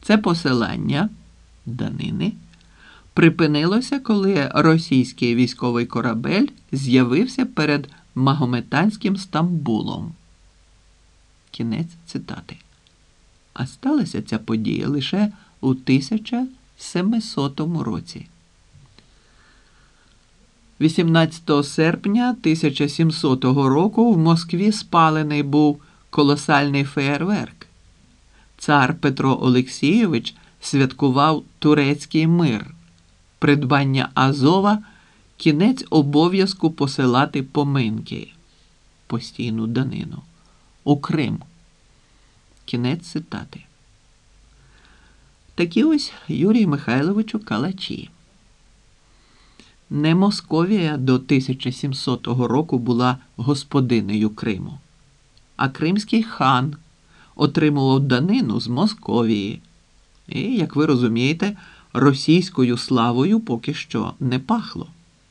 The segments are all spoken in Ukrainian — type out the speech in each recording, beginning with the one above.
Це посилання данини припинилося, коли російський військовий корабель з'явився перед магометанським Стамбулом. Кінець цитати. А сталася ця подія лише у 1700 році. 18 серпня 1700 року в Москві спалений був колосальний феєрверк. Цар Петро Олексійович святкував турецький мир, придбання Азова, кінець обов'язку посилати поминки, постійну данину, у Крим. Кінець цитати. Такі ось Юрію Михайловичу калачі. Не Московія до 1700 року була господинею Криму, а кримський хан отримував данину з Московії. І, як ви розумієте, російською славою поки що не пахло.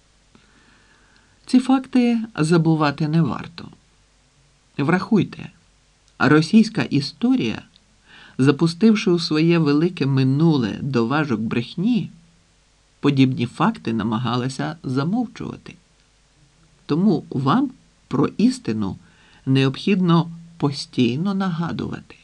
Ці факти забувати не варто. Врахуйте, російська історія, запустивши у своє велике минуле доважок брехні, подібні факти намагалася замовчувати. Тому вам про істину необхідно постійно нагадувати.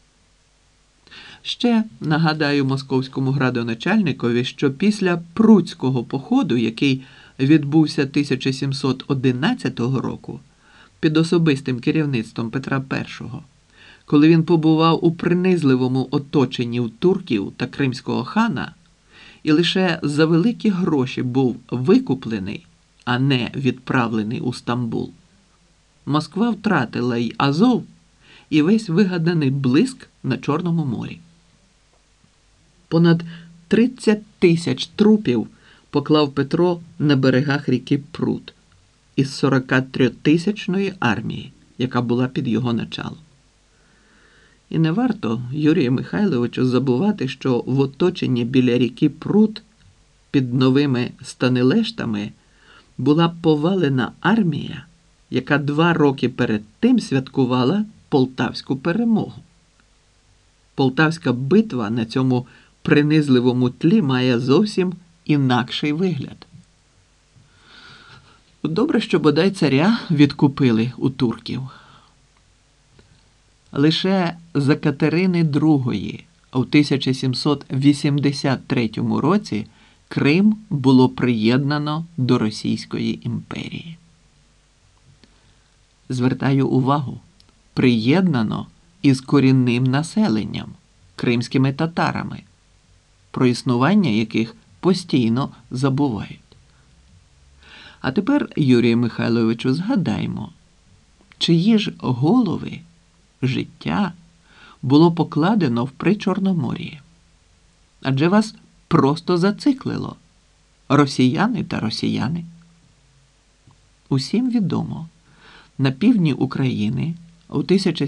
Ще нагадаю московському градоначальникові, що після Пруцького походу, який відбувся 1711 року під особистим керівництвом Петра І, коли він побував у принизливому оточенні у турків та кримського хана і лише за великі гроші був викуплений, а не відправлений у Стамбул, Москва втратила й Азов, і весь вигаданий блиск на Чорному морі. Понад 30 тисяч трупів поклав Петро на берегах ріки Прут із 43-тисячної армії, яка була під його началом. І не варто Юрію Михайловичу забувати, що в оточенні біля ріки Прут під новими Станилештами була повалена армія, яка 2 роки перед тим святкувала Полтавську перемогу. Полтавська битва на цьому принизливому тлі має зовсім інакший вигляд. Добре, що бодай царя відкупили у турків. Лише за Катерини II у 1783 році Крим було приєднано до Російської імперії. Звертаю увагу, приєднано із корінним населенням, кримськими татарами, про існування яких постійно забувають. А тепер, Юрію Михайловичу, згадаймо, чиї ж голови, життя було покладено в Причорномор'ї? Адже вас просто зациклило. Росіяни та росіяни. Усім відомо, на півдні України у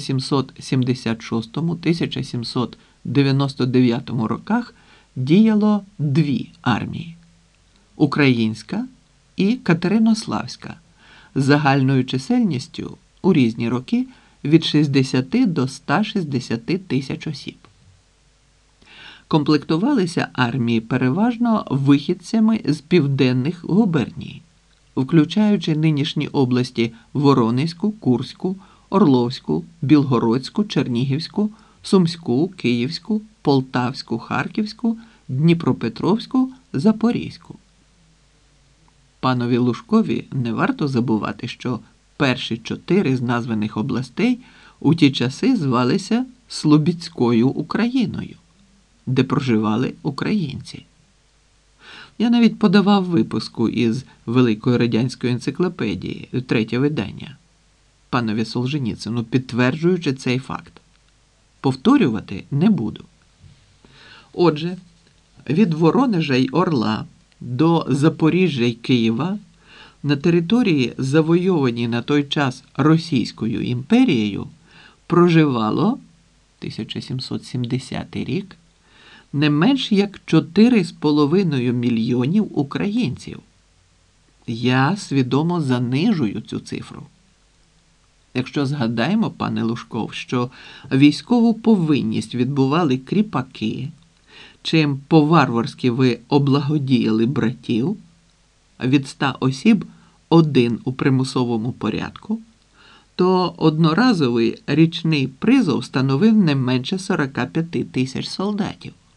1776-1799 роках діяло 2 армії – українська і катеринославська, з загальною чисельністю у різні роки від 60 до 160 тисяч осіб. Комплектувалися армії переважно вихідцями з південних губерній, включаючи нинішні області Воронезьку, Курську, Орловську, Білгородську, Чернігівську, Сумську, Київську, Полтавську, Харківську, Дніпропетровську, Запорізьку. Панові Лужкові не варто забувати, що перші 4 з названих областей у ті часи звалися Слобідською Україною, де проживали українці. Я навіть подавав випуску із Великої радянської енциклопедії, 3 видання, панові Солженіцину, підтверджуючи цей факт. Повторювати не буду. Отже, від Воронежа й Орла до Запоріжжя й Києва на території, завойованій на той час Російською імперією, проживало 1770 рік не менш як 4,5 мільйонів українців. Я свідомо занижую цю цифру. Якщо згадаємо, пане Лужков, що військову повинність відбували кріпаки, чим по-варварськи ви облагодіяли братів, від 100 осіб один у примусовому порядку, то одноразовий річний призов становив не менше 45 тисяч солдатів.